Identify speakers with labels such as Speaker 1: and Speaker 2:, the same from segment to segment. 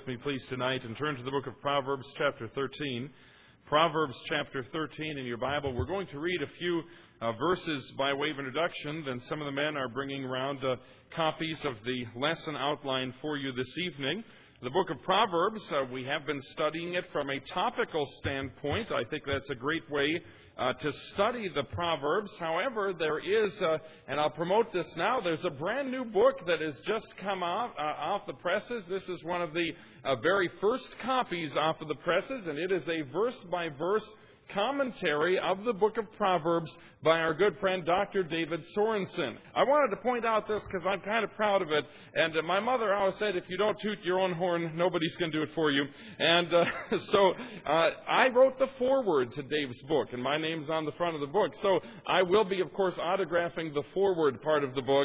Speaker 1: with me, please, tonight and turn to the book of Proverbs, chapter 13. Proverbs, chapter 13 in your Bible. We're going to read a few verses by way of introduction. Then some of the men are bringing around copies of the lesson outline for you this evening. The book of Proverbs, we have been studying it from a topical standpoint. I think that's a great way to study the Proverbs. However, there is, and I'll promote this now, there's a brand new book that has just come off the presses. This is one of the very first copies off of the presses, and it is a verse-by-verse commentary of the book of Proverbs by our good friend Dr. David Sorensen. I wanted to point out this because I'm kind of proud of it, and my mother always said, if you don't toot your own horn, nobody's going to do it for you. And so I wrote the foreword to Dave's book, and my name's on the front of the book. So I will be, of course, autographing the foreword part of the book.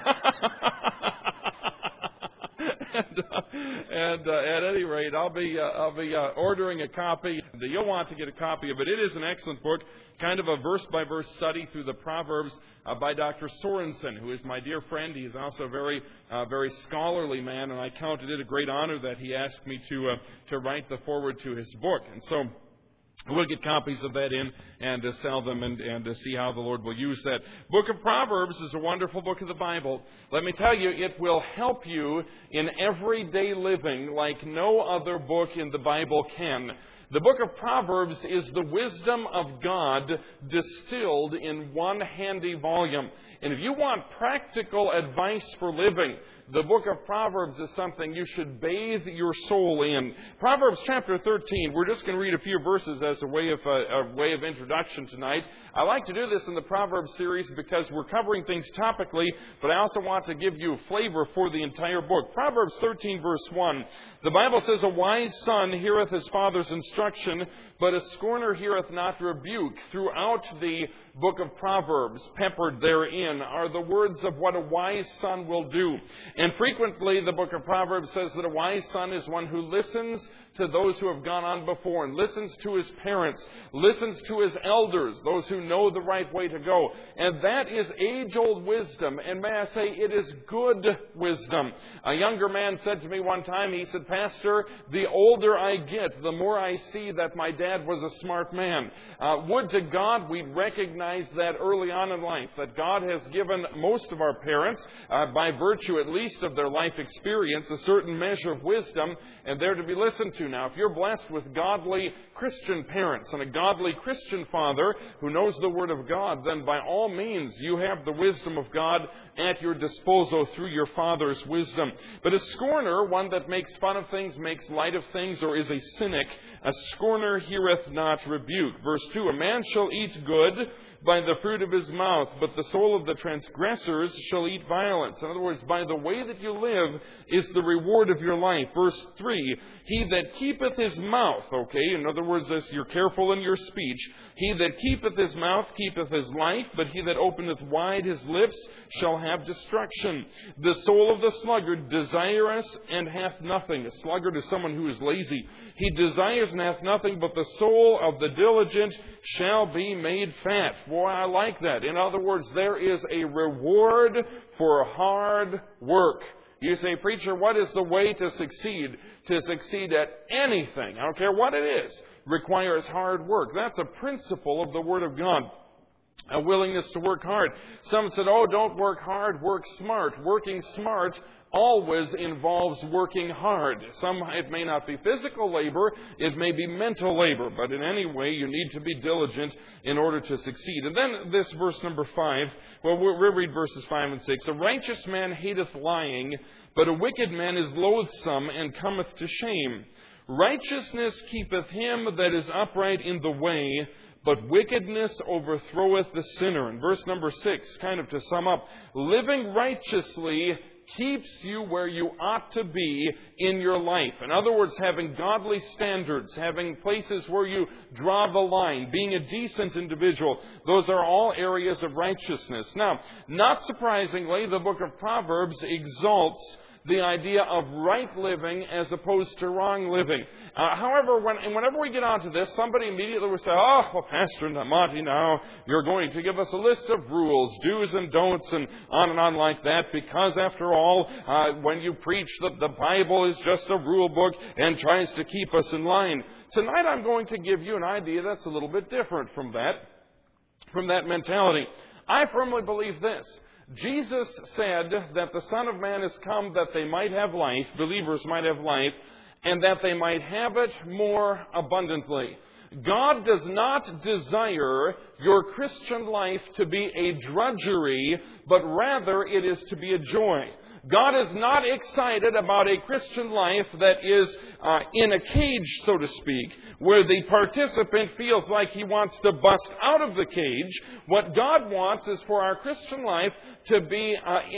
Speaker 1: And at any rate, I'll be ordering a copy. You'll want to get a copy of it. It is an excellent book, kind of a verse-by-verse study through the Proverbs by Dr. Sorensen, who is my dear friend. He's also a very scholarly man, and I counted it a great honor that he asked me to write the foreword to his book. And so we'll get copies of that in and sell them and see how the Lord will use that. Book of Proverbs is a wonderful book of the Bible. Let me tell you, it will help you in everyday living like no other book in the Bible can. The book of Proverbs is the wisdom of God distilled in one handy volume. And if you want practical advice for living, the book of Proverbs is something you should bathe your soul in. Proverbs chapter 13, we're just going to read a few verses as a way of introduction tonight. I like to do this in the Proverbs series because we're covering things topically, but I also want to give you flavor for the entire book. Proverbs 13, verse 1. The Bible says, "A wise son heareth his father's instruction, but a scorner heareth not rebuke." Throughout the book of Proverbs, peppered therein, are the words of what a wise son will do. And frequently the book of Proverbs says that a wise son is one who listens to those who have gone on before and listens to his parents, listens to his elders, those who know the right way to go. And that is age-old wisdom. And may I say, it is good wisdom. A younger man said to me one time, he said, "Pastor, the older I get, the more I see that my dad was a smart man." Would to God we'd recognize that early on in life, that God has given most of our parents, by virtue at least of their life experience, a certain measure of wisdom, and they're to be listened to. Now, if you're blessed with godly Christian parents and a godly Christian father who knows the Word of God, then by all means you have the wisdom of God at your disposal through your father's wisdom. But a scorner, one that makes fun of things, makes light of things, or is a cynic, a scorner heareth not rebuke. Verse 2, "A man shall eat good by the fruit of his mouth, but the soul of the transgressors shall eat violence." In other words, by the way that you live is the reward of your life. Verse 3, "He that keepeth his mouth," okay, in other words, as you're careful in your speech, "he that keepeth his mouth keepeth his life, but he that openeth wide his lips shall have destruction. The soul of the sluggard desireth and hath nothing." A sluggard is someone who is lazy. "He desires and hath nothing, but the soul of the diligent shall be made fat." Boy, I like that. In other words, there is a reward for hard work. You say, "Preacher, what is the way to succeed?" To succeed at anything, I don't care what it is, requires hard work. That's a principle of the Word of God. A willingness to work hard. Some said, "Oh, don't work hard, work smart." Working smart always involves working hard. It may not be physical labor, it may be mental labor, but in any way you need to be diligent in order to succeed. And then this verse number 5, well, we'll read verses 5 and 6. "A righteous man hateth lying, but a wicked man is loathsome and cometh to shame. Righteousness keepeth him that is upright in the way, but wickedness overthroweth the sinner." And verse number 6, kind of to sum up, living righteously keeps you where you ought to be in your life. In other words, having godly standards, having places where you draw the line, being a decent individual, those are all areas of righteousness. Now, not surprisingly, the book of Proverbs exalts the idea of right living as opposed to wrong living. However, whenever we get onto this, somebody immediately will say, "Oh, well, Pastor Monty, now you're going to give us a list of rules, do's and don'ts, and on like that, because after all, when you preach that the Bible is just a rule book and tries to keep us in line." Tonight I'm going to give you an idea that's a little bit different from that mentality. I firmly believe this. Jesus said that the Son of Man has come that they might have life, believers might have life, and that they might have it more abundantly. God does not desire your Christian life to be a drudgery, but rather it is to be a joy. God is not excited about a Christian life that is in a cage, so to speak, where the participant feels like he wants to bust out of the cage. What God wants is for our Christian life to be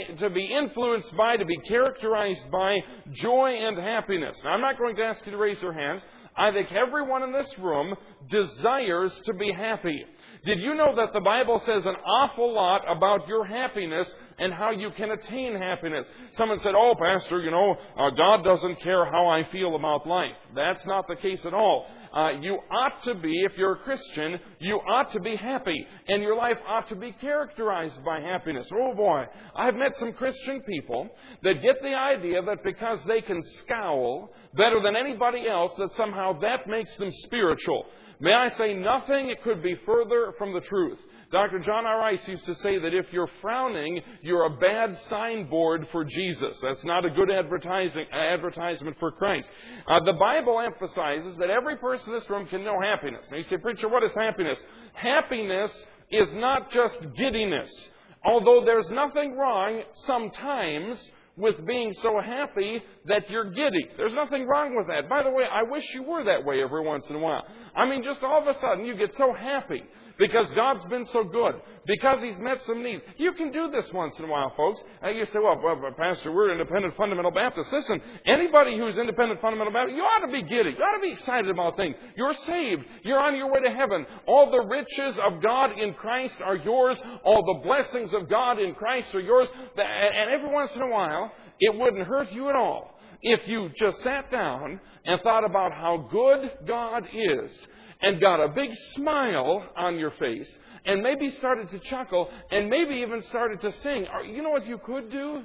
Speaker 1: influenced by, to be characterized by joy and happiness. Now, I'm not going to ask you to raise your hands. I think everyone in this room desires to be happy. Did you know that the Bible says an awful lot about your happiness and how you can attain happiness? Someone said, "Oh, Pastor, God doesn't care how I feel about life." That's not the case at all. You ought to be, if you're a Christian, you ought to be happy. And your life ought to be characterized by happiness. Oh boy, I've met some Christian people that get the idea that because they can scowl better than anybody else, that somehow that makes them spiritual. May I say, nothing could be further from the truth. Dr. John R. Rice used to say that if you're frowning, you're a bad signboard for Jesus. That's not a good advertisement for Christ. The Bible emphasizes that every person in this room can know happiness. Now you say, "Preacher, what is happiness?" Happiness is not just giddiness. Although there's nothing wrong sometimes with being so happy that you're giddy. There's nothing wrong with that. By the way, I wish you were that way every once in a while. I mean, just all of a sudden you get so happy because God's been so good, because He's met some needs. You can do this once in a while, folks. You say, well, Pastor, we're independent fundamental Baptists. Listen, anybody who's independent fundamental Baptist, you ought to be giddy. You ought to be excited about things. You're saved. You're on your way to heaven. All the riches of God in Christ are yours. All the blessings of God in Christ are yours. And every once in a while, it wouldn't hurt you at all if you just sat down and thought about how good God is and got a big smile on your face and maybe started to chuckle and maybe even started to sing. Or, you know what you could do?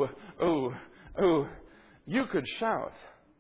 Speaker 1: You could shout.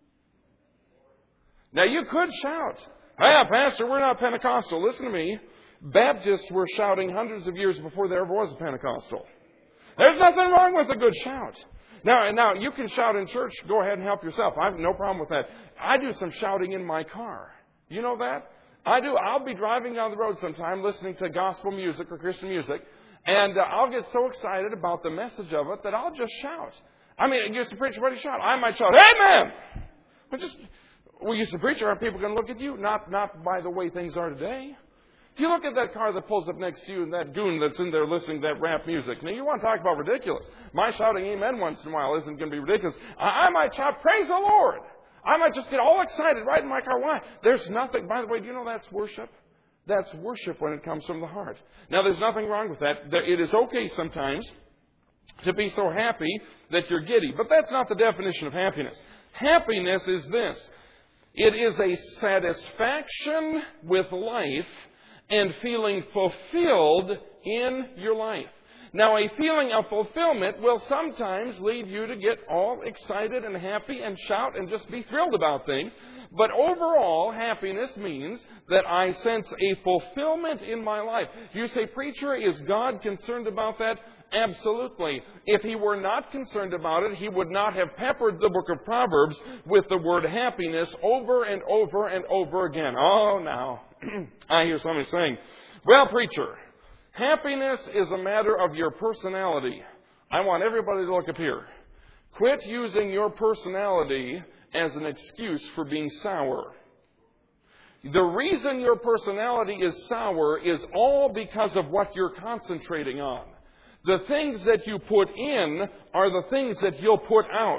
Speaker 1: Now, you could shout. "Hey, Pastor, we're not Pentecostal." Listen to me. Baptists were shouting hundreds of years before there ever was a Pentecostal. There's nothing wrong with a good shout. Now, you can shout in church. Go ahead and help yourself. I have no problem with that. I do some shouting in my car. You know that? I do. I'll be driving down the road sometime listening to gospel music or Christian music, and I'll get so excited about the message of it that I'll just shout. I mean, you say, "Preacher, what do you shout?" I might shout, "Amen!" But you say, "Preacher, are people going to look at you?" Not by the way things are today. If you look at that car that pulls up next to you and that goon that's in there listening to that rap music, now you want to talk about ridiculous. My shouting amen once in a while isn't going to be ridiculous. I might shout, "Praise the Lord." I might just get all excited right in my car. Why? There's nothing. By the way, do you know that's worship? That's worship when it comes from the heart. Now, there's nothing wrong with that. It is okay sometimes to be so happy that you're giddy. But that's not the definition of happiness. Happiness is this. It is a satisfaction with life and feeling fulfilled in your life. Now, a feeling of fulfillment will sometimes lead you to get all excited and happy and shout and just be thrilled about things. But overall, happiness means that I sense a fulfillment in my life. You say, "Preacher, is God concerned about that?" Absolutely. If He were not concerned about it, He would not have peppered the book of Proverbs with the word happiness over and over and over again. Oh, now, I hear somebody saying, "Well, preacher, happiness is a matter of your personality." I want everybody to look up here. Quit using your personality as an excuse for being sour. The reason your personality is sour is all because of what you're concentrating on. The things that you put in are the things that you'll put out.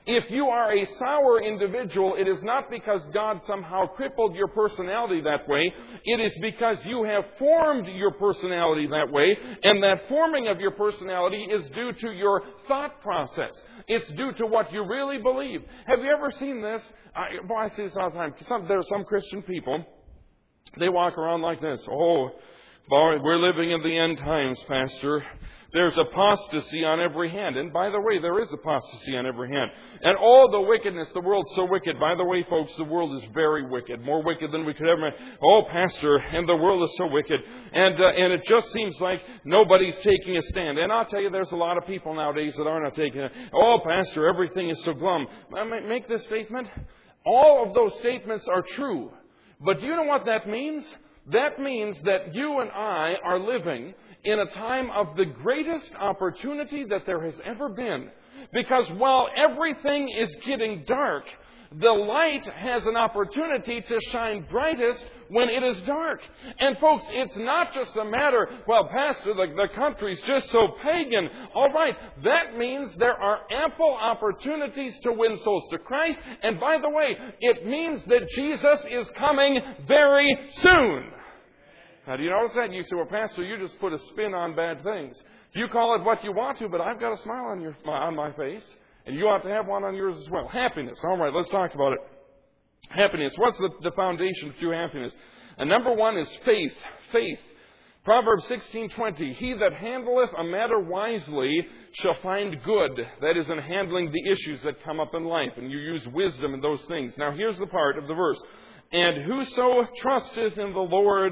Speaker 1: If you are a sour individual, it is not because God somehow crippled your personality that way. It is because you have formed your personality that way, and that forming of your personality is due to your thought process. It's due to what you really believe. Have you ever seen this? I see this all the time. There are some Christian people, they walk around like this. Oh, boy, we're living in the end times, Pastor. There's apostasy on every hand. And by the way, there is apostasy on every hand. And all the wickedness, the world's so wicked. By the way, folks, the world is very wicked. More wicked than we could ever imagine. Oh, Pastor, and the world is so wicked. And it just seems like nobody's taking a stand. And I'll tell you, there's a lot of people nowadays that are not taking it. Oh, Pastor, everything is so glum. I make this statement. All of those statements are true. But do you know what that means? That means that you and I are living in a time of the greatest opportunity that there has ever been. Because while everything is getting dark, the light has an opportunity to shine brightest when it is dark. And folks, it's not just a matter, well, Pastor, the country's just so pagan. All right, that means there are ample opportunities to win souls to Christ. And by the way, it means that Jesus is coming very soon. Now, do you notice that? You say, well, Pastor, you just put a spin on bad things. You call it what you want to, but I've got a smile on my face, and you ought to have one on yours as well. Happiness. All right, let's talk about it. Happiness. What's the foundation to happiness? And number one is faith. Faith. Proverbs 16:20. He that handleth a matter wisely shall find good. That is, in handling the issues that come up in life. And you use wisdom in those things. Now, here's the part of the verse. And whoso trusteth in the Lord,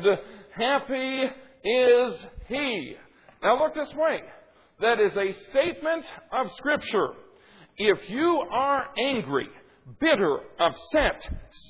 Speaker 1: happy is he. Now look this way. That is a statement of Scripture. If you are angry, bitter, upset,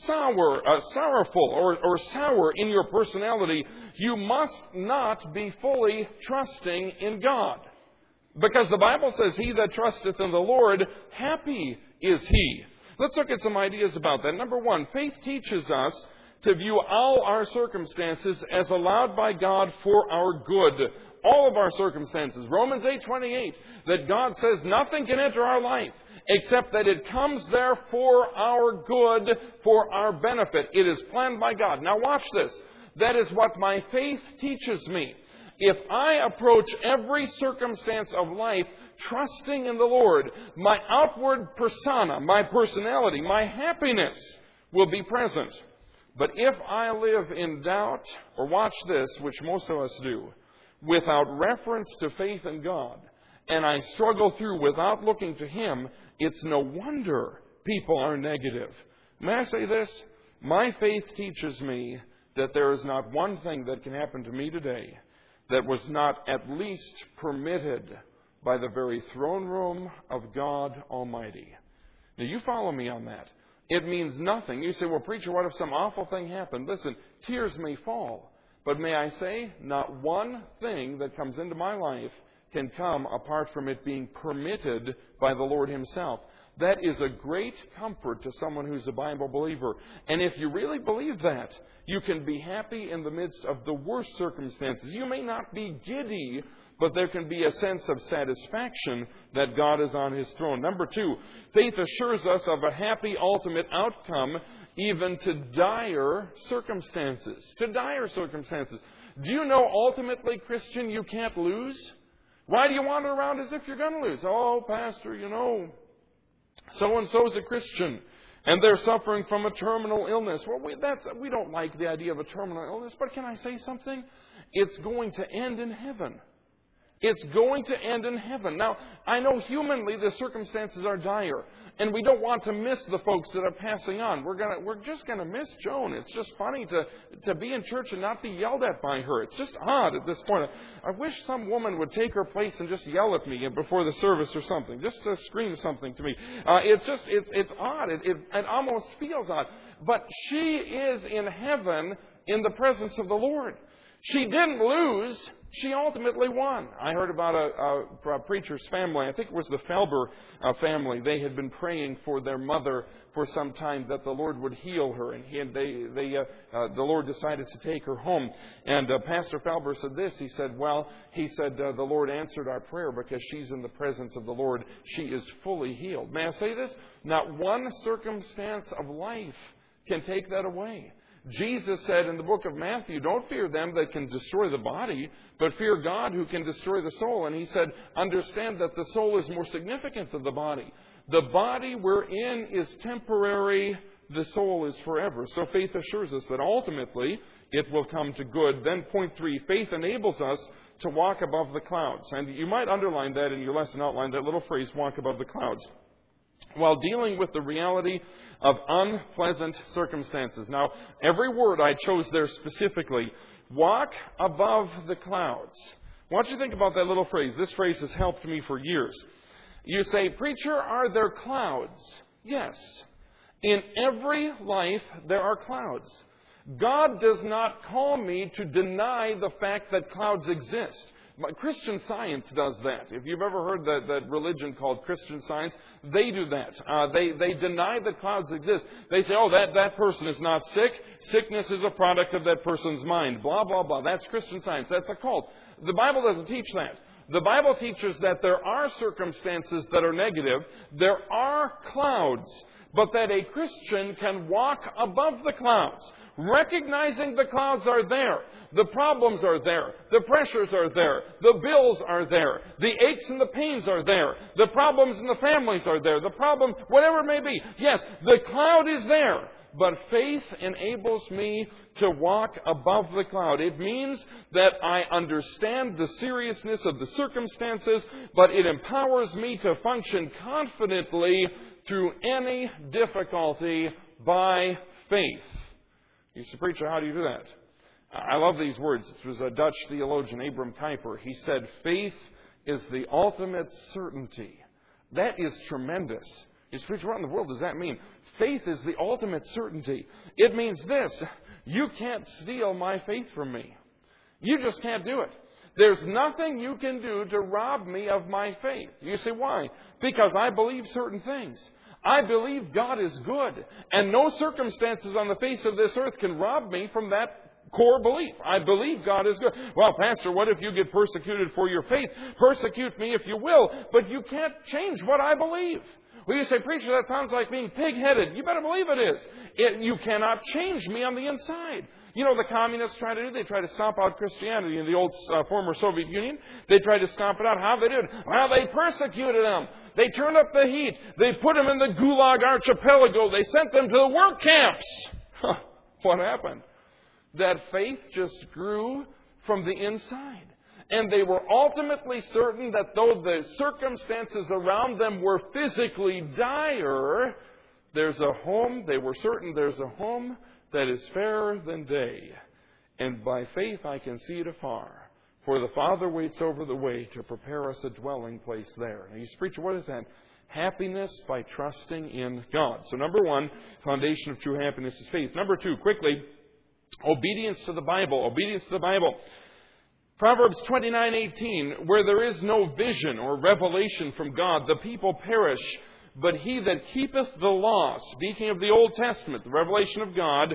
Speaker 1: sorrowful, or sour in your personality, you must not be fully trusting in God. Because the Bible says, he that trusteth in the Lord, happy is he. Let's look at some ideas about that. Number one, faith teaches us to view all our circumstances as allowed by God for our good. All of our circumstances. Romans 8:28, that God says nothing can enter our life except that it comes there for our good, for our benefit. It is planned by God. Now watch this. That is what my faith teaches me. If I approach every circumstance of life trusting in the Lord, my outward persona, my personality, my happiness will be present. But if I live in doubt, or watch this, which most of us do, without reference to faith in God, and I struggle through without looking to Him, it's no wonder people are negative. May I say this? My faith teaches me that there is not one thing that can happen to me today that was not at least permitted by the very throne room of God Almighty. Now, you follow me on that. It means nothing. You say, well, preacher, what if some awful thing happened? Listen, tears may fall. But may I say, not one thing that comes into my life can come apart from it being permitted by the Lord Himself. That is a great comfort to someone who's a Bible believer. And if you really believe that, you can be happy in the midst of the worst circumstances. You may not be giddy, but there can be a sense of satisfaction that God is on His throne. Number two, faith assures us of a happy ultimate outcome even to dire circumstances. To dire circumstances. Do you know ultimately, Christian, you can't lose? Why do you wander around as if you're going to lose? Oh, Pastor, you know, so-and-so's a Christian, and they're suffering from a terminal illness. Well, we don't like the idea of a terminal illness, but can I say something? It's going to end in heaven. It's going to end in heaven. Now, I know humanly the circumstances are dire, and we don't want to miss the folks that are passing on. We're just going to miss Joan. It's just funny to be in church and not be yelled at by her. It's just odd at this point. I wish some woman would take her place and just yell at me before the service or something, just to scream something to me. It's odd. It almost feels odd. But she is in heaven in the presence of the Lord. She didn't lose. She ultimately won. I heard about a preacher's family. I think it was the Felber family. They had been praying for their mother for some time that the Lord would heal her, and the Lord decided to take her home. And Pastor Felber said this. He said, the Lord answered our prayer because she's in the presence of the Lord. She is fully healed. May I say this? Not one circumstance of life can take that away. Jesus said in the book of Matthew, don't fear them that can destroy the body, but fear God who can destroy the soul. And He said, understand that the soul is more significant than the body. The body we're in is temporary. The soul is forever. So faith assures us that ultimately it will come to good. Then point 3, faith enables us to walk above the clouds. And you might underline that in your lesson outline, that little phrase, walk above the clouds, while dealing with the reality of unpleasant circumstances. Now, every word I chose there specifically, walk above the clouds. Why don't you think about that little phrase? This phrase has helped me for years. You say, preacher, are there clouds? Yes. In every life, there are clouds. God does not call me to deny the fact that clouds exist. But Christian Science does that. If you've ever heard that religion called Christian Science, they do that. They deny that clouds exist. They say, that person is not sick. Sickness is a product of that person's mind. Blah, blah, blah. That's Christian Science. That's a cult. The Bible doesn't teach that. The Bible teaches that there are circumstances that are negative. There are clouds. But that a Christian can walk above the clouds, recognizing the clouds are there. The problems are there. The pressures are there. The bills are there. The aches and the pains are there. The problems in the families are there. The problem, whatever it may be. Yes, the cloud is there. But faith enables me to walk above the cloud. It means that I understand the seriousness of the circumstances, but it empowers me to function confidently through any difficulty by faith. You say, preacher, how do you do that? I love these words. It was a Dutch theologian, Abram Kuyper. He said, faith is the ultimate certainty. That is tremendous. You say, preacher, what in the world does that mean? Faith is the ultimate certainty. It means this: you can't steal my faith from me. You just can't do it. There's nothing you can do to rob me of my faith. You say, why? Because I believe certain things. I believe God is good. And no circumstances on the face of this earth can rob me from that core belief. I believe God is good. Well, Pastor, what if you get persecuted for your faith? Persecute me if you will, but you can't change what I believe. Well, you say, preacher, that sounds like being pig-headed. You better believe it is. You cannot change me on the inside. You know what the communists try to do? They try to stomp out Christianity in the old former Soviet Union. They tried to stomp it out. How they did? Well, they persecuted them. They turned up the heat. They put them in the Gulag Archipelago. They sent them to the work camps. What happened? That faith just grew from the inside. And they were ultimately certain that though the circumstances around them were physically dire, there's a home. They were certain there's a home that is fairer than day. And by faith I can see it afar. For the Father waits over the way to prepare us a dwelling place there. And he's preaching, what is that? Happiness by trusting in God. So number 1, foundation of true happiness is faith. Number 2, quickly, obedience to the Bible. Obedience to the Bible. Proverbs 29:18, where there is no vision or revelation from God, the people perish. But he that keepeth the law, speaking of the Old Testament, the revelation of God,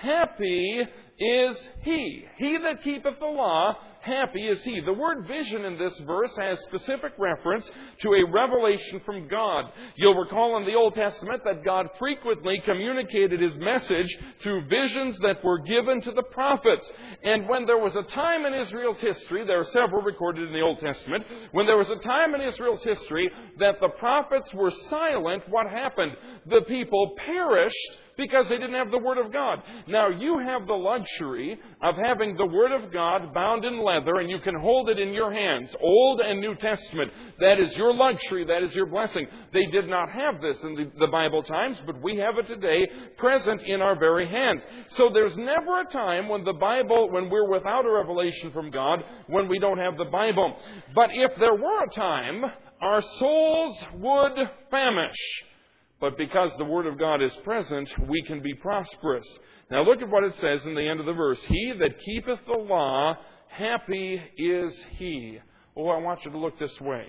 Speaker 1: happy is he. He that keepeth the law, happy is he. The word vision in this verse has specific reference to a revelation from God. You'll recall in the Old Testament that God frequently communicated His message through visions that were given to the prophets. And when there was a time in Israel's history, there are several recorded in the Old Testament, when there was a time in Israel's history that the prophets were silent, what happened? The people perished because they didn't have the Word of God. Now, you have the luxury of having the Word of God bound in leather, and you can hold it in your hands, Old and New Testament. That is your luxury. That is your blessing. They did not have this in the Bible times, but we have it today, present in our very hands. So there's never a time when when we're without a revelation from God, when we don't have the Bible. But if there were a time, our souls would famish. But because the Word of God is present, we can be prosperous. Now look at what it says in the end of the verse. He that keepeth the law, happy is he. Oh, I want you to look this way.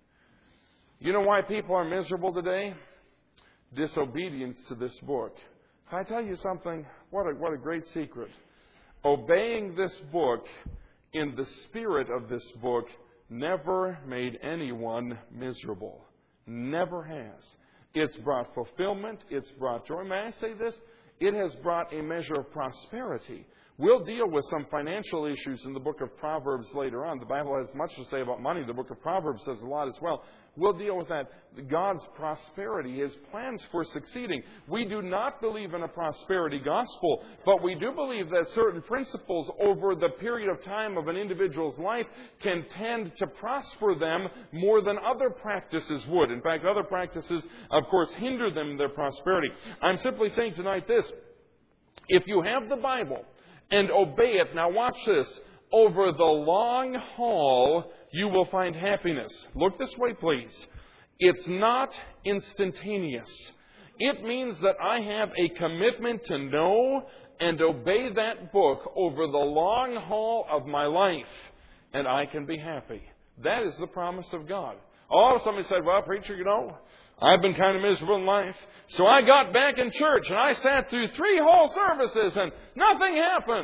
Speaker 1: You know why people are miserable today? Disobedience to this book. Can I tell you something? What a great secret. Obeying this book in the spirit of this book never made anyone miserable. Never has. It's brought fulfillment. It's brought joy. May I say this? It has brought a measure of prosperity. We'll deal with some financial issues in the book of Proverbs later on. The Bible has much to say about money. The book of Proverbs says a lot as well. We'll deal with that. God's prosperity, His plans for succeeding. We do not believe in a prosperity gospel, but we do believe that certain principles over the period of time of an individual's life can tend to prosper them more than other practices would. In fact, other practices, of course, hinder them in their prosperity. I'm simply saying tonight this. If you have the Bible and obey it, now watch this, over the long haul, you will find happiness. Look this way, please. It's not instantaneous. It means that I have a commitment to know and obey that book over the long haul of my life, and I can be happy. That is the promise of God. Oh, somebody said, well, preacher, I've been kind of miserable in life. So I got back in church and I sat through 3 whole services and nothing happened.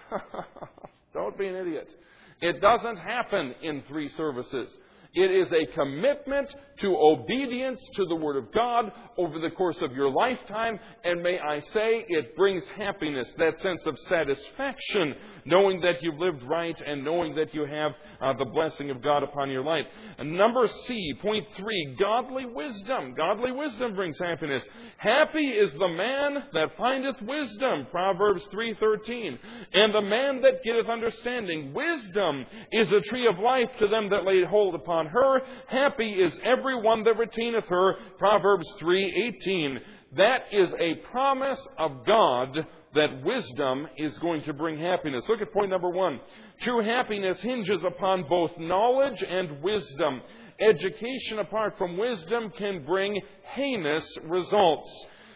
Speaker 1: Don't be an idiot. It doesn't happen in 3 services. It is a commitment to obedience to the Word of God over the course of your lifetime. And may I say, it brings happiness, that sense of satisfaction, knowing that you've lived right and knowing that you have the blessing of God upon your life. And number C, point 3, godly wisdom. Godly wisdom brings happiness. Happy is the man that findeth wisdom, Proverbs 3:13. And the man that getteth understanding. Wisdom is a tree of life to them that lay hold upon her. Happy is every one that retaineth her, Proverbs 3:18. That is a promise of God that wisdom is going to bring happiness. Look at point number 1. True happiness hinges upon both knowledge and wisdom. Education apart from wisdom can bring heinous results.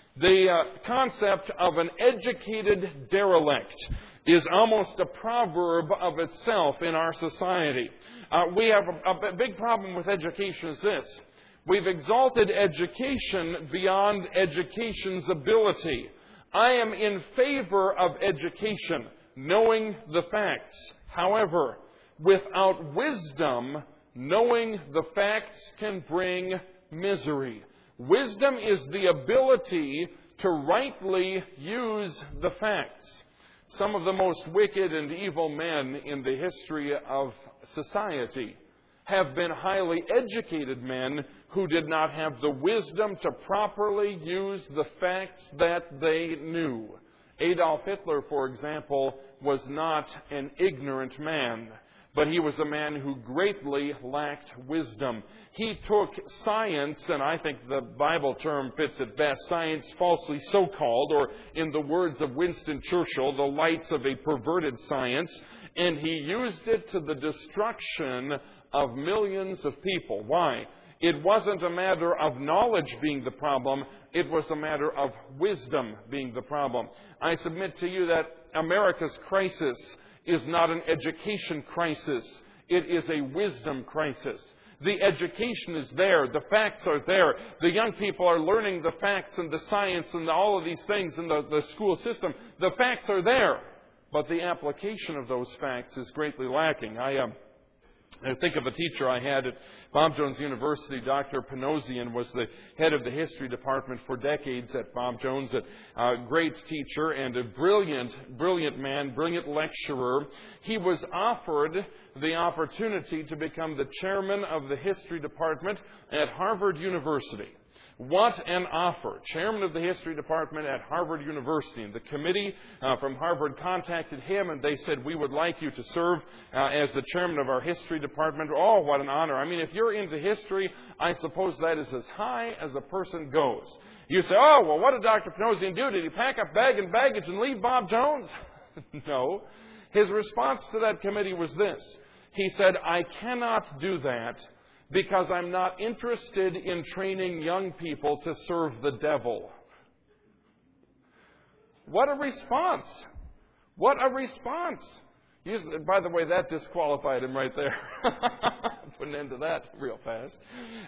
Speaker 1: The concept of an educated derelict is almost a proverb of itself in our society. We have a big problem with education is this. We've exalted education beyond education's ability. I am in favor of education, knowing the facts. However, without wisdom, knowing the facts can bring misery. Wisdom is the ability to rightly use the facts. Some of the most wicked and evil men in the history of society have been highly educated men who did not have the wisdom to properly use the facts that they knew. Adolf Hitler, for example, was not an ignorant man, but he was a man who greatly lacked wisdom. He took science, and I think the Bible term fits it best, science falsely so-called, or in the words of Winston Churchill, the lights of a perverted science, and he used it to the destruction of millions of people. Why? It wasn't a matter of knowledge being the problem. It was a matter of wisdom being the problem. I submit to you that America's crisis is not an education crisis. It is a wisdom crisis. The education is there. The facts are there. The young people are learning the facts and the science and all of these things in the school system. The facts are there. But the application of those facts is greatly lacking. I think of a teacher I had at Bob Jones University. Dr. Panosian was the head of the history department for decades at Bob Jones. A great teacher and a brilliant man, brilliant lecturer. He was offered the opportunity to become the chairman of the history department at Harvard University. What an offer. Chairman of the history department at Harvard University. And the committee from Harvard contacted him and they said, we would like you to serve as the chairman of our history department. Oh, what an honor. I mean, if you're into history, I suppose that is as high as a person goes. You say, oh, well, what did Dr. Panosian do? Did he pack up bag and baggage and leave Bob Jones? No. His response to that committee was this. He said, I cannot do that because I'm not interested in training young people to serve the devil. What a response! What a response! By the way, that disqualified him right there. Put an end to that real fast.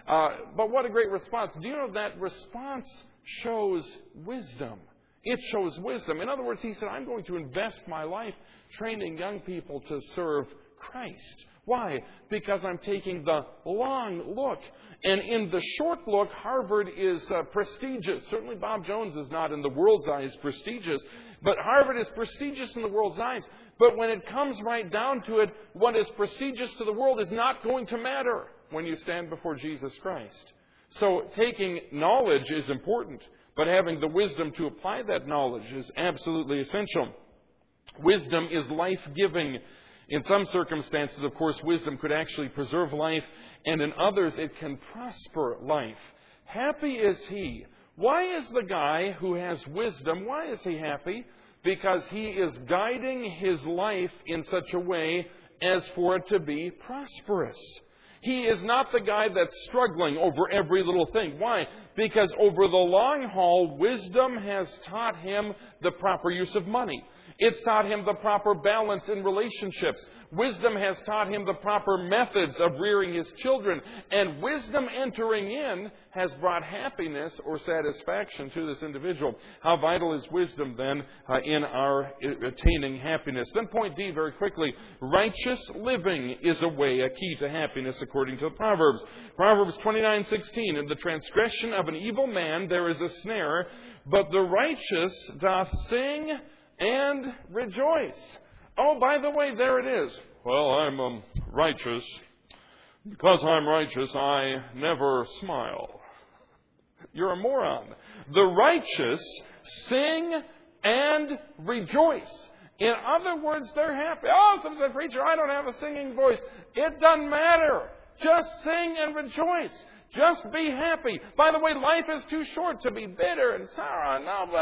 Speaker 1: But what a great response. Do you know that response shows wisdom? It shows wisdom. In other words, he said, I'm going to invest my life training young people to serve Christ. Why? Because I'm taking the long look. And in the short look, Harvard is prestigious. Certainly Bob Jones is not in the world's eyes prestigious. But Harvard is prestigious in the world's eyes. But when it comes right down to it, what is prestigious to the world is not going to matter when you stand before Jesus Christ. So taking knowledge is important, but having the wisdom to apply that knowledge is absolutely essential. Wisdom is life-giving. In some circumstances, of course, wisdom could actually preserve life, and in others it can prosper life. Happy is he. Why is the guy who has wisdom, why is he happy? Because he is guiding his life in such a way as for it to be prosperous. He is not the guy that's struggling over every little thing. Why? Because over the long haul, wisdom has taught him the proper use of money. It's taught him the proper balance in relationships. Wisdom has taught him the proper methods of rearing his children. And wisdom entering in has brought happiness or satisfaction to this individual. How vital is wisdom then in our attaining happiness? Then point D very quickly. Righteous living is a key to happiness according to the Proverbs. Proverbs 29:16. In the transgression of an evil man there is a snare, but the righteous doth sing and rejoice. Oh, by the way, there it is. Well, I'm righteous. Because I'm righteous, I never smile. You're a moron. The righteous sing and rejoice. In other words, they're happy. Oh, some said, preacher, I don't have a singing voice. It doesn't matter. Just sing and rejoice. Just be happy. By the way, life is too short to be bitter and sour. No,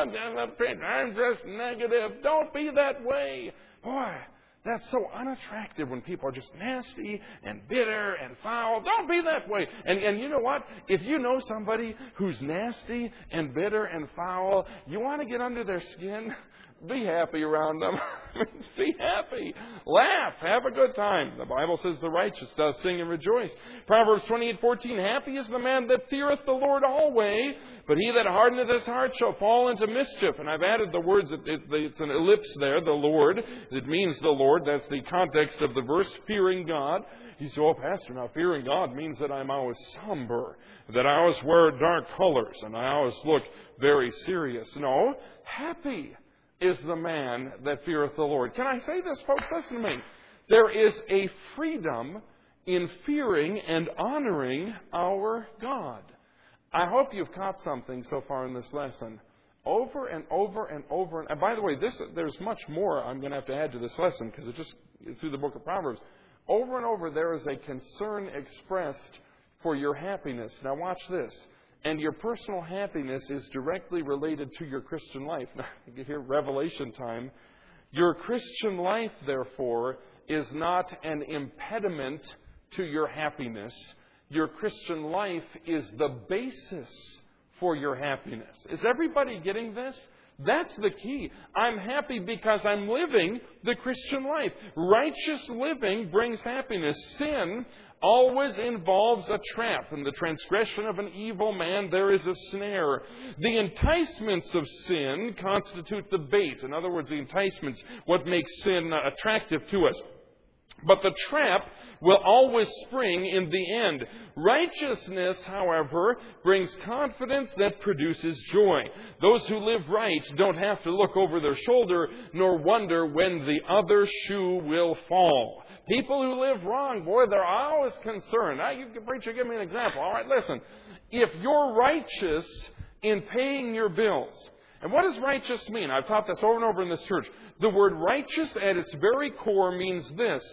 Speaker 1: I'm just negative. Don't be that way. Boy, that's so unattractive when people are just nasty and bitter and foul. Don't be that way. And you know what? If you know somebody who's nasty and bitter and foul, you want to get under their skin? Be happy around them. Be happy. Laugh. Have a good time. The Bible says the righteous doth sing and rejoice. Proverbs 28:14. Happy is the man that feareth the Lord always, but he that hardeneth his heart shall fall into mischief. And I've added the words, it's an ellipse there, the Lord. It means the Lord. That's the context of the verse, fearing God. You say, oh, Pastor, now fearing God means that I'm always somber, that I always wear dark colors, and I always look very serious. No, happy is the man that feareth the Lord. Can I say this, folks? Listen to me. There is a freedom in fearing and honoring our God. I hope you've caught something so far in this lesson. Over and over and over. And by the way, there's much more I'm going to have to add to this lesson because it's through the book of Proverbs. Over and over, there is a concern expressed for your happiness. Now watch this. And your personal happiness is directly related to your Christian life. Now, you hear Revelation time. Your Christian life, therefore, is not an impediment to your happiness. Your Christian life is the basis for your happiness. Is everybody getting this? That's the key. I'm happy because I'm living the Christian life. Righteous living brings happiness. Sin always involves a trap. In the transgression of an evil man, there is a snare. The enticements of sin constitute the bait. In other words, the enticements, what makes sin attractive to us. But the trap will always spring in the end. Righteousness, however, brings confidence that produces joy. Those who live right don't have to look over their shoulder nor wonder when the other shoe will fall. People who live wrong, boy, they're always concerned. Now, preacher, give me an example. All right, listen. If you're righteous in paying your bills, and what does righteous mean? I've taught this over and over in this church. The word righteous at its very core means this: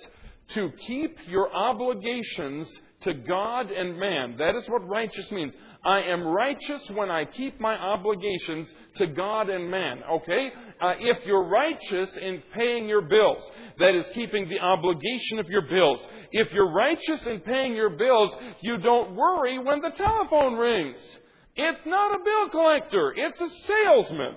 Speaker 1: to keep your obligations to God and man. That is what righteous means. I am righteous when I keep my obligations to God and man. Okay? If you're righteous in paying your bills, that is keeping the obligation of your bills. If you're righteous in paying your bills, you don't worry when the telephone rings. It's not a bill collector. It's a salesman.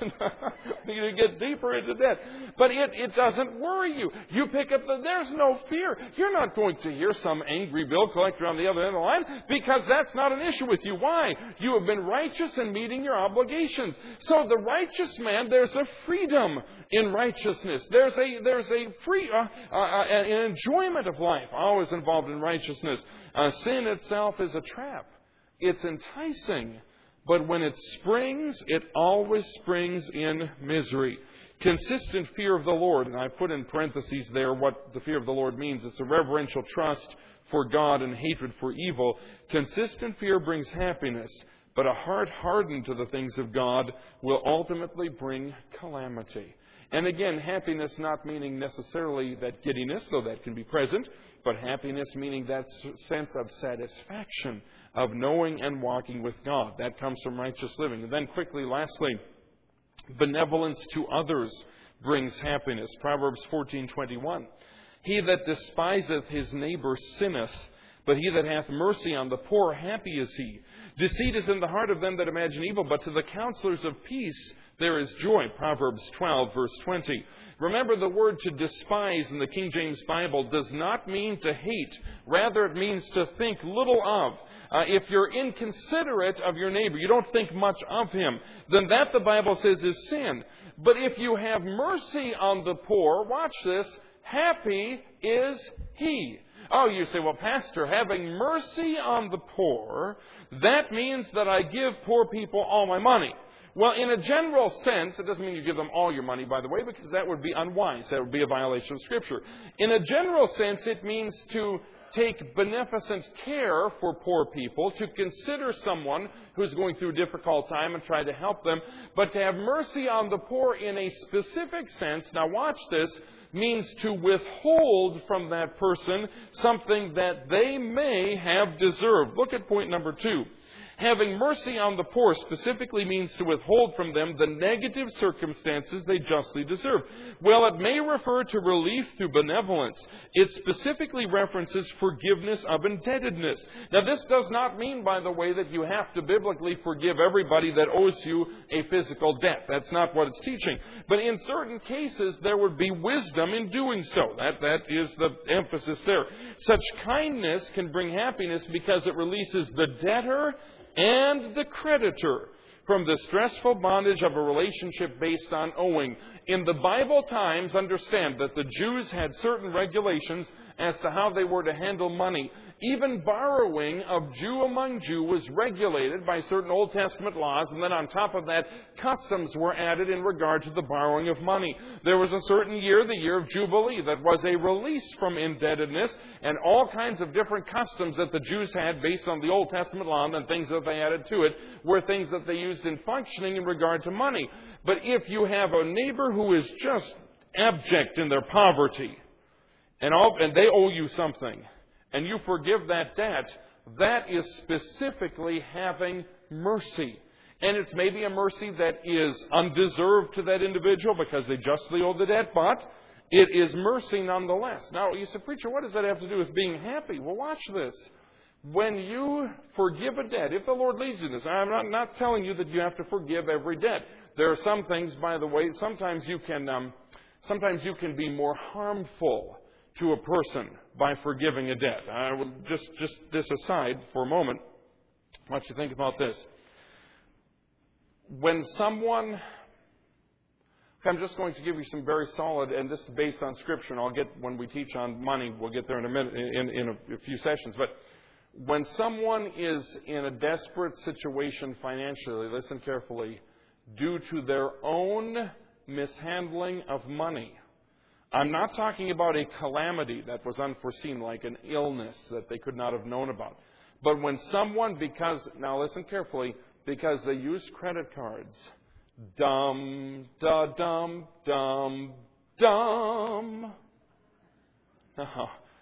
Speaker 1: You get deeper into that. But it doesn't worry you. You pick up there's no fear. You're not going to hear some angry bill collector on the other end of the line because that's not an issue with you. Why? You have been righteous in meeting your obligations. So the righteous man, there's a freedom in righteousness. There's a free an enjoyment of life always involved in righteousness. Sin itself is a trap. It's enticing, but when it springs, it always springs in misery. Consistent fear of the Lord, and I put in parentheses there what the fear of the Lord means. It's a reverential trust for God and hatred for evil. Consistent fear brings happiness, but a heart hardened to the things of God will ultimately bring calamity. And again, happiness not meaning necessarily that giddiness, though that can be present, but happiness meaning that sense of satisfaction, of knowing and walking with God. That comes from righteous living. And then quickly, lastly, benevolence to others brings happiness. Proverbs 14:21. He that despiseth his neighbor sinneth, but he that hath mercy on the poor, happy is he. Deceit is in the heart of them that imagine evil, but to the counselors of peace there is joy. Proverbs 12, verse 20. Remember, the word to despise in the King James Bible does not mean to hate. Rather, it means to think little of. If you're inconsiderate of your neighbor, you don't think much of him, then that, the Bible says, is sin. But if you have mercy on the poor, watch this, happy is he. Oh, you say, well, Pastor, having mercy on the poor, that means that I give poor people all my money. Well, in a general sense, it doesn't mean you give them all your money, by the way, because that would be unwise. That would be a violation of Scripture. In a general sense, it means to take beneficent care for poor people, to consider someone who's going through a difficult time and try to help them. But to have mercy on the poor in a specific sense, now watch this, means to withhold from that person something that they may have deserved. Look at point number 2. Having mercy on the poor specifically means to withhold from them the negative circumstances they justly deserve. Well, it may refer to relief through benevolence. It specifically references forgiveness of indebtedness. Now, this does not mean, by the way, that you have to biblically forgive everybody that owes you a physical debt. That's not what it's teaching. But in certain cases, there would be wisdom in doing so. That is the emphasis there. Such kindness can bring happiness because it releases the debtor and the creditor from the stressful bondage of a relationship based on owing. In the Bible times, understand that the Jews had certain regulations as to how they were to handle money. Even borrowing of Jew among Jew was regulated by certain Old Testament laws, and then on top of that, customs were added in regard to the borrowing of money. There was a certain year, the year of Jubilee, that was a release from indebtedness, and all kinds of different customs that the Jews had based on the Old Testament law and then things that they added to it were things that they used in functioning in regard to money. But if you have a neighbor who is just abject in their poverty, and they owe you something, and you forgive that debt, that is specifically having mercy. And it's maybe a mercy that is undeserved to that individual because they justly owe the debt, but it is mercy nonetheless. Now, you say, preacher, what does that have to do with being happy? Well, watch this. When you forgive a debt, if the Lord leads you in this, I'm not telling you that you have to forgive every debt. There are some things, by the way, sometimes you can be more harmful to a person by forgiving a debt. I will just this aside for a moment. I want you to think about this. When someone, I'm just going to give you some very solid, and this is based on Scripture, and I'll get, when we teach on money, we'll get there in a minute, in a few sessions. But when someone is in a desperate situation financially, listen carefully, due to their own mishandling of money, I'm not talking about a calamity that was unforeseen, like an illness that they could not have known about. But when someone, now listen carefully, because they used credit cards, dumb. Now,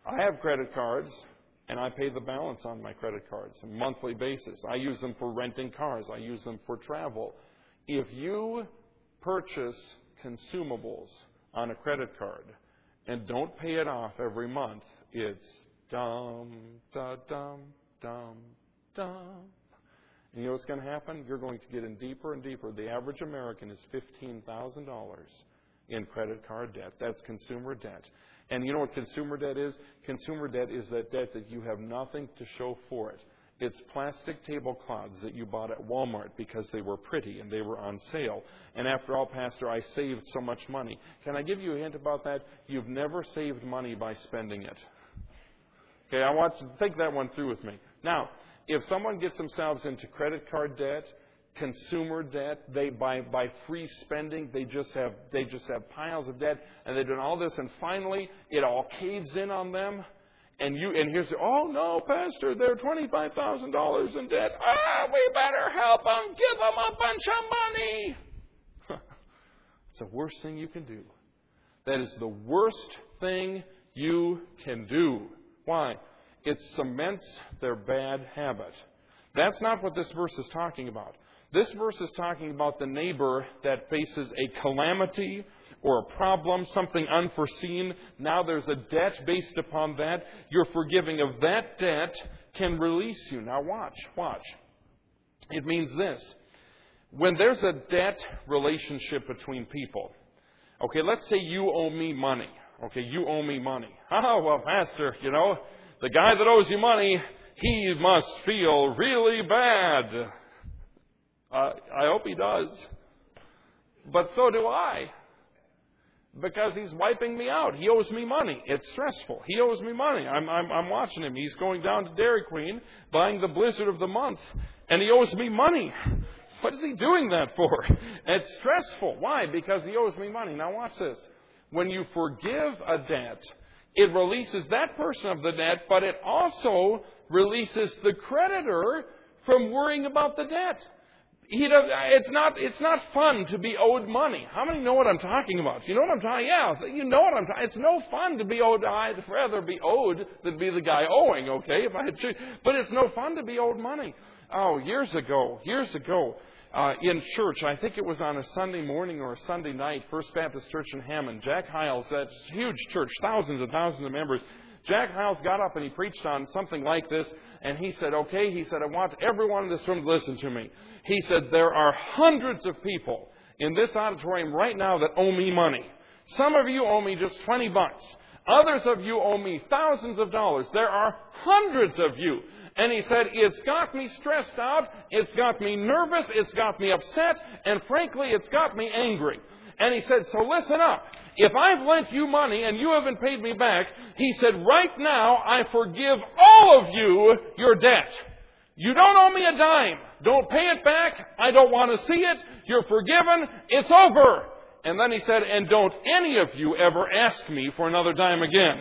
Speaker 1: I have credit cards, and I pay the balance on my credit cards on a monthly basis. I use them for renting cars. I use them for travel. If you purchase consumables on a credit card and don't pay it off every month, it's dum, da, dum, dum, dum. And you know what's going to happen? You're going to get in deeper and deeper. The average American is $15,000 in credit card debt. That's consumer debt. And you know what consumer debt is? Consumer debt is that debt that you have nothing to show for it. It's plastic tablecloths that you bought at Walmart because they were pretty and they were on sale. And after all, Pastor, I saved so much money. Can I give you a hint about that? You've never saved money by spending it. Okay, I want you to think that one through with me. Now, if someone gets themselves into credit card debt, consumer debt, they by free spending, they just have piles of debt, and they're doing all this, and finally it all caves in on them. And here's, oh no, Pastor, they're $25,000 in debt. We better help them. Give them a bunch of money. It's the worst thing you can do. That is the worst thing you can do. Why? It cements their bad habit. That's not what this verse is talking about. This verse is talking about the neighbor that faces a calamity or a problem, something unforeseen. Now there's a debt based upon that. Your forgiving of that debt can release you. Now watch. It means this. When there's a debt relationship between people, okay, let's say you owe me money. Okay, you owe me money. Oh, well, Pastor, the guy that owes you money, he must feel really bad. I hope he does. But so do I. Because he's wiping me out. He owes me money. It's stressful. He owes me money. I'm watching him. He's going down to Dairy Queen, buying the Blizzard of the month, and he owes me money. What is he doing that for? It's stressful. Why? Because he owes me money. Now watch this. When you forgive a debt, it releases that person of the debt, but it also releases the creditor from worrying about the debt. It's not fun to be owed money. How many know what I'm talking about? You know what I'm talking about? Yeah, you know what I'm talking about. It's no fun to be owed. I'd rather be owed than be the guy owing, okay? But it's no fun to be owed money. Oh, years ago, in church, I think it was on a Sunday morning or a Sunday night, First Baptist Church in Hammond, Jack Hiles, that huge church, thousands and thousands of members, Jack Hiles got up and he preached on something like this, and he said, I want everyone in this room to listen to me. He said, there are hundreds of people in this auditorium right now that owe me money. Some of you owe me just $20. Others of you owe me thousands of dollars. There are hundreds of you. And he said, it's got me stressed out, it's got me nervous, it's got me upset, and frankly, it's got me angry. And he said, so listen up. If I've lent you money and you haven't paid me back, he said, right now I forgive all of you your debt. You don't owe me a dime. Don't pay it back. I don't want to see it. You're forgiven. It's over. And then he said, and don't any of you ever ask me for another dime again.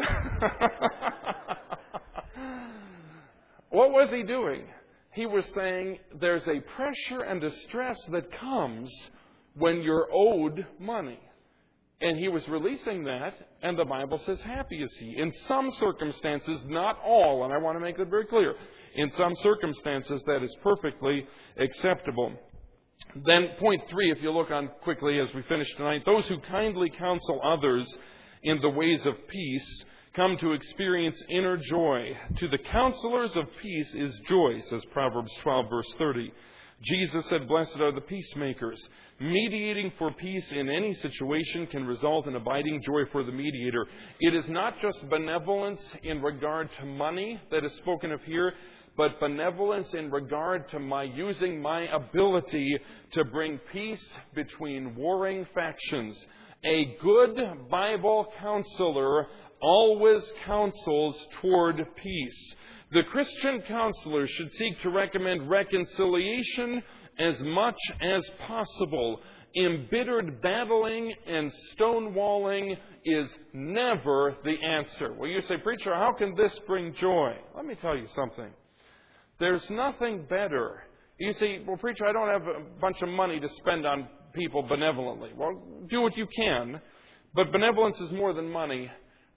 Speaker 1: What was he doing? He was saying there's a pressure and a stress that comes when you're owed money. And he was releasing that, and the Bible says, happy is he. In some circumstances, not all, and I want to make that very clear. In some circumstances, that is perfectly acceptable. Then point 3, if you look on quickly as we finish tonight, those who kindly counsel others in the ways of peace come to experience inner joy. To the counselors of peace is joy, says Proverbs 12, verse 30. Jesus said, blessed are the peacemakers. Mediating for peace in any situation can result in abiding joy for the mediator. It is not just benevolence in regard to money that is spoken of here, but benevolence in regard to my using my ability to bring peace between warring factions. A good Bible counselor always counsels toward peace. The Christian counselor should seek to recommend reconciliation as much as possible. Embittered battling and stonewalling is never the answer. Well, you say, preacher, how can this bring joy? Let me tell you something. There's nothing better. You say, well, preacher, I don't have a bunch of money to spend on people benevolently. Well, do what you can. But benevolence is more than money.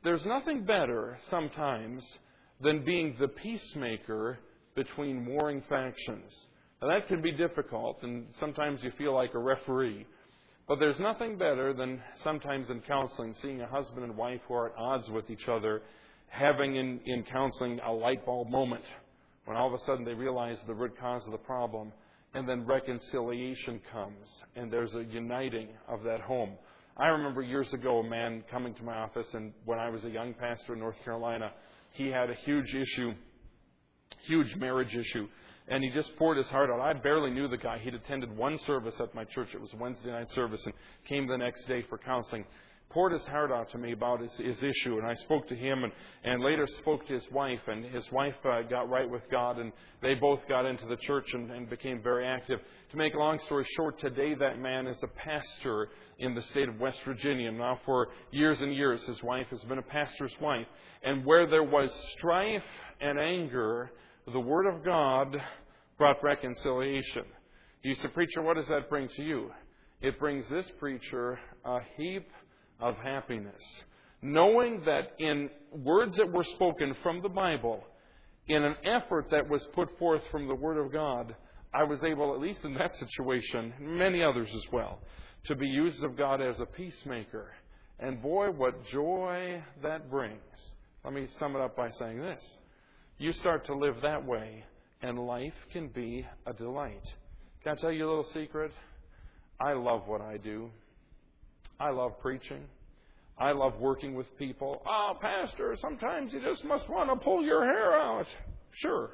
Speaker 1: There's nothing better sometimes than being the peacemaker between warring factions. Now, that can be difficult, and sometimes you feel like a referee. But there's nothing better than sometimes in counseling, seeing a husband and wife who are at odds with each other, having in counseling a light bulb moment when all of a sudden they realize the root cause of the problem, and then reconciliation comes, and there's a uniting of that home. I remember years ago a man coming to my office, and when I was a young pastor in North Carolina, he had a huge issue, huge marriage issue, and he just poured his heart out. I barely knew the guy. He'd attended one service at my church. It was a Wednesday night service, and came the next day for counseling. Poured his heart out to me about his issue, and I spoke to him, and later spoke to his wife, and his wife got right with God, and they both got into the church and became very active. To make a long story short, today that man is a pastor in the state of West Virginia. Now for years and years, his wife has been a pastor's wife. And where there was strife and anger, the Word of God brought reconciliation. You say, preacher, what does that bring to you? It brings this preacher a heap of happiness, knowing that in words that were spoken from the Bible, in an effort that was put forth from the Word of God, I was able, at least in that situation, many others as well, to be used of God as a peacemaker. And boy, what joy that brings. Let me sum it up by saying this. You start to live that way, and life can be a delight. Can I tell you a little secret? I love what I do. I love preaching. I love working with people. Oh, Pastor, sometimes you just must want to pull your hair out. Sure.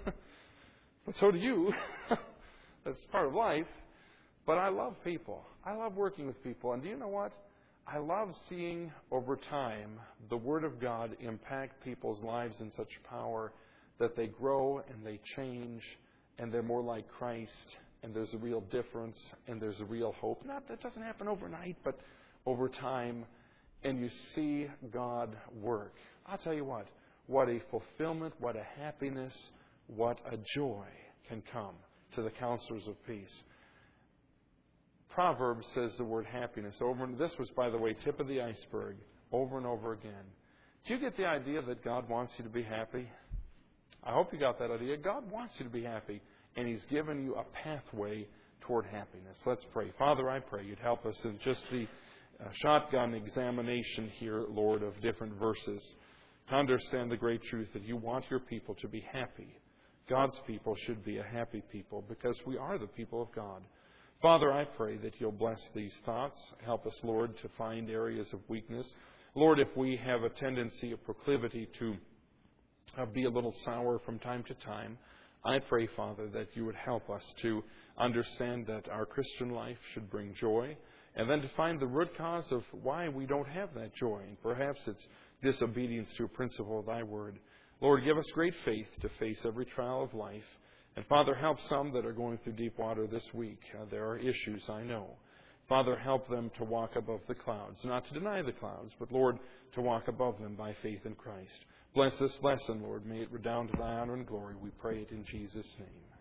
Speaker 1: But so do you. That's part of life. But I love people. I love working with people. And do you know what? I love seeing over time the Word of God impact people's lives in such power that they grow and they change and they're more like Christ, and there's a real difference and there's a real hope. That doesn't happen overnight, but over time, and you see God work. I'll tell you what a fulfillment, what a happiness, what a joy can come to the counselors of peace. Proverbs says the word happiness over, and this was, by the way, tip of the iceberg, over and over again. Do you get the idea that God wants you to be happy? I hope you got that idea. God wants you to be happy, and He's given you a pathway toward happiness. Let's pray. Father, I pray You'd help us in just the shotgun examination here, Lord, of different verses to understand the great truth that You want Your people to be happy. God's people should be a happy people because we are the people of God. Father, I pray that You'll bless these thoughts. Help us, Lord, to find areas of weakness. Lord, if we have a tendency, a proclivity to be a little sour from time to time, I pray, Father, that You would help us to understand that our Christian life should bring joy, and then to find the root cause of why we don't have that joy. And perhaps it's disobedience to a principle of Thy Word. Lord, give us great faith to face every trial of life. And Father, help some that are going through deep water this week. There are issues, I know. Father, help them to walk above the clouds, not to deny the clouds, but, Lord, to walk above them by faith in Christ. Bless this lesson, Lord. May it redound to Thy honor and glory. We pray it in Jesus' name.